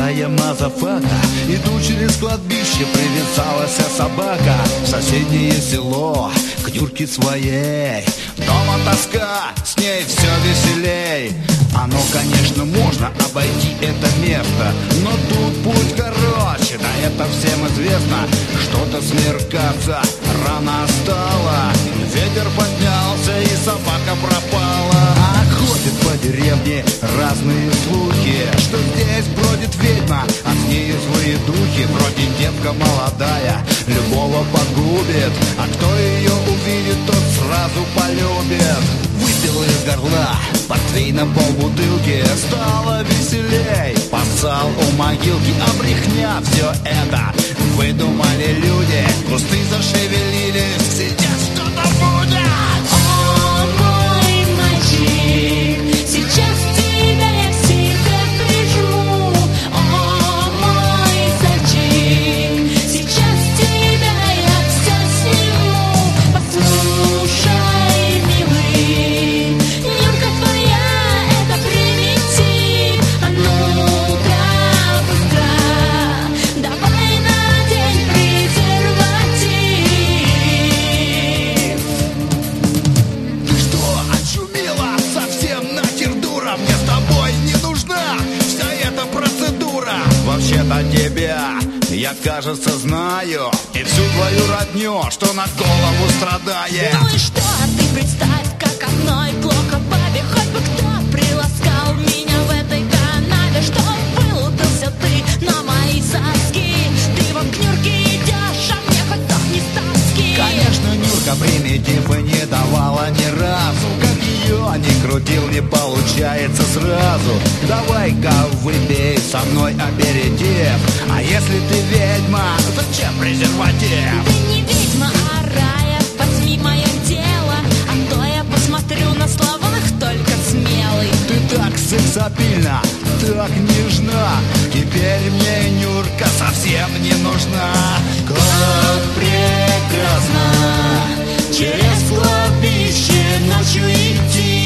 Молодая мазафака, иду через кладбище, привязалась собака в соседнее село к Нюрке своей. Дома тоска, с ней все веселей. Оно, конечно, можно обойти это место, но тут путь короче, да это всем известно. Что-то смеркаться рано стало, ветер поднялся и собака пропала. А ходят по деревне разные слухи, что здесь бродит ведьма, а с ней злые духи. Вроде девка молодая, любого погубит, а кто ее увидит, тот сразу полюбит. Выпил из горла портвейна полбутылки, стало веселей, поссал у могилки. А брехня все это выдумали люди, кусты зашевелились, сейчас что-то будет. О, мой мальчик, сейчас тебя я к себе прижму. О, мой зайчик, сейчас тебя я все сниму. Послушай, милый, Нюрка твоя — это примитив. А ну-ка быстро, давай надень презерватив. Ты что, очумела? Совсем нахер дура? Мне с тобой не нужна вся эта процедура. Вообще-то тебя я, кажется, знаю, и всю твою родню, что на голову страдает. Ну и что, ты представь, как одной плохо бабе. Хоть бы кто приласкал меня в этой канаве. Что вылупился ты на мои соски? Ты вот к Нюрке идешь, а мне хоть сохни ставки. Конечно, Нюрка примитива не давала ни разу. Как ее не крутил, не получается сразу. Давай-ка выпей со мной аперитив. А если ты ведьма, зачем презерватив? Ты не ведьма, а рая, возьми мое тело, а то я посмотрю на словах только смелый. Ты так сексапильна, так нежна, теперь мне Нюрка совсем не нужна. Как прекрасно через кладбище ночью идти.